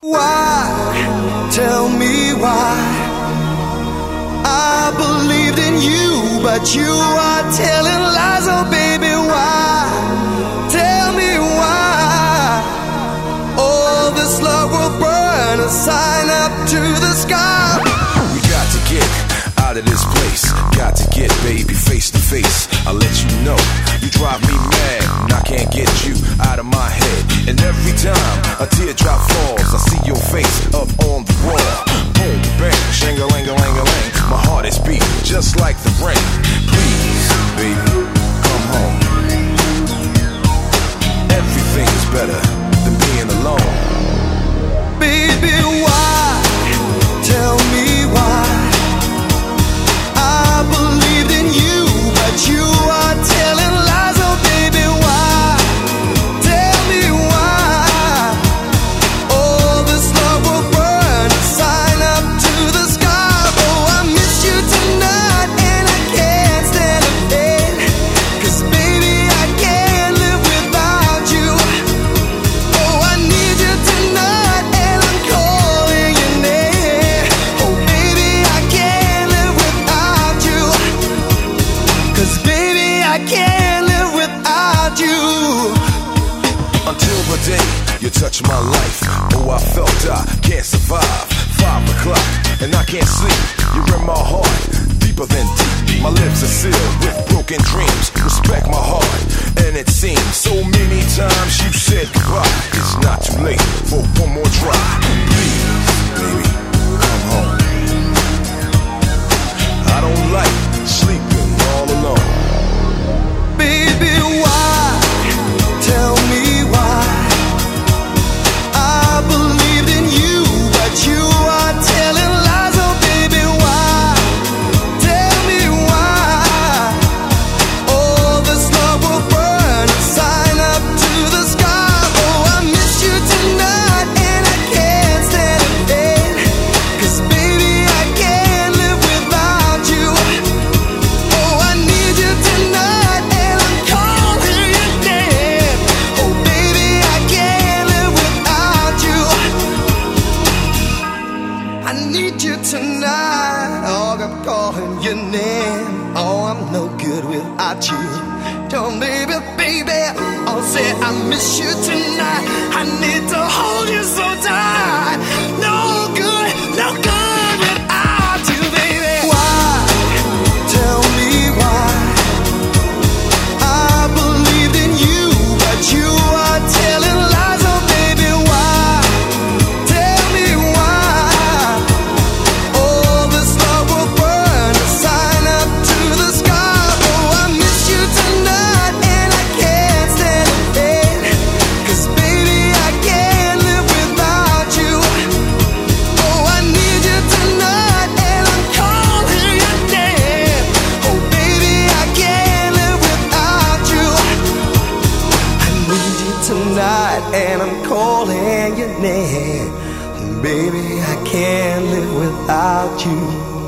Why? Tell me why. I believed in you, but you are telling lies. Oh baby, why? Tell me why. All this love will burn a sign up to the sky. We got to get out of this place. Got to get, baby, face to face. I'll let you know, you drive me mad, and I can't get you out of my head. And every time a teardrop falls, I see your face up on the wall. Boom, bang, shang-a-lang-a-lang-a-lang. My heart is beating just like the rain. Please, baby, come home. Everything's better than being alone. Baby, why? Tell me why. I believed in you, but you are telling lies. Oh baby, why? Tell me why. All this love will burn a sign up to the sky. Oh, I miss you tonight and I can't stand a thing. 'Cause baby, I can't live without you. Oh, I need you tonight and I'm calling your name. Oh baby, I can't live without you. 'Cause baby, I can't live without you. Until the day you touch my life, oh, I felt I can't survive. 5 o'clock and I can't sleep. You're in my heart, deeper than deep. My lips are sealed with broken dreams. Respect my heart, and it seems so many times you said goodbye. It's not too late for one more try. Please, baby, come home. I don't like sleeping all alone. Baby, why? Tell me why. I believed in you, but you are telling lies. Oh baby, why? Tell me why. All this love will burn a sign up to the sky. Oh, I miss you tonight and I can't stand a thing. 'Cause baby, I can't live without you. Oh, I need you tonight and I'm calling your name. Oh baby, I can't live without you. I need you tonight. Oh, I'm calling your name. Oh, I'm no good without you. Don't baby, baby. Oh, say I miss you tonight. I need to hold you so tight. No good without you, baby. Why? Tell me why. I believed in you, but you are telling lies. Oh baby, why? Tell me why. All this love will burn a sign up to the sky. Oh, I miss you tonight and I can't stand a thing. 'Cause baby, I can't live without you. Oh, I need you tonight and I'm calling your name. Oh baby, I can't live without you. I need you tonight and I'm calling your name. Baby, I can't live without you.